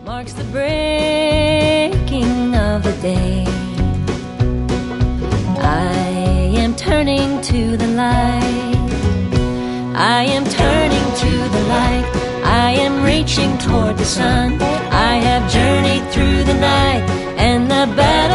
marks the breaking of the day. I am turning to the light. I am turning to the light. I am reaching toward the sun. I have journeyed through the night, and the battle